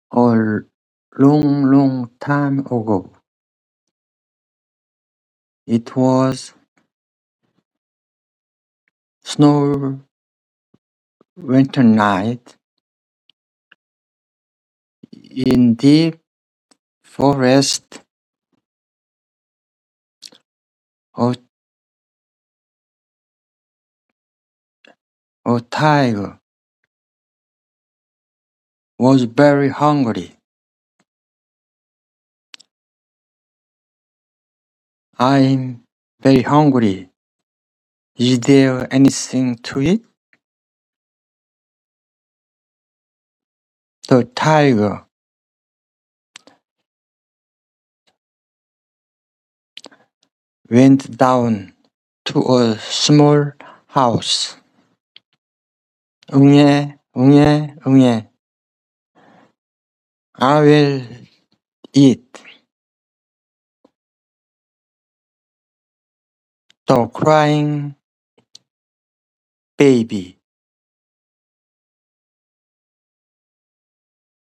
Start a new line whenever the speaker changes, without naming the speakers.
A long time ago, it was snow winter night in deep forest. A, a tiger was very hungry. I'm very hungry. Is there anything to eat? The tiger went down to a small house. 웅예, 웅예, 웅예. I will eat. The crying baby.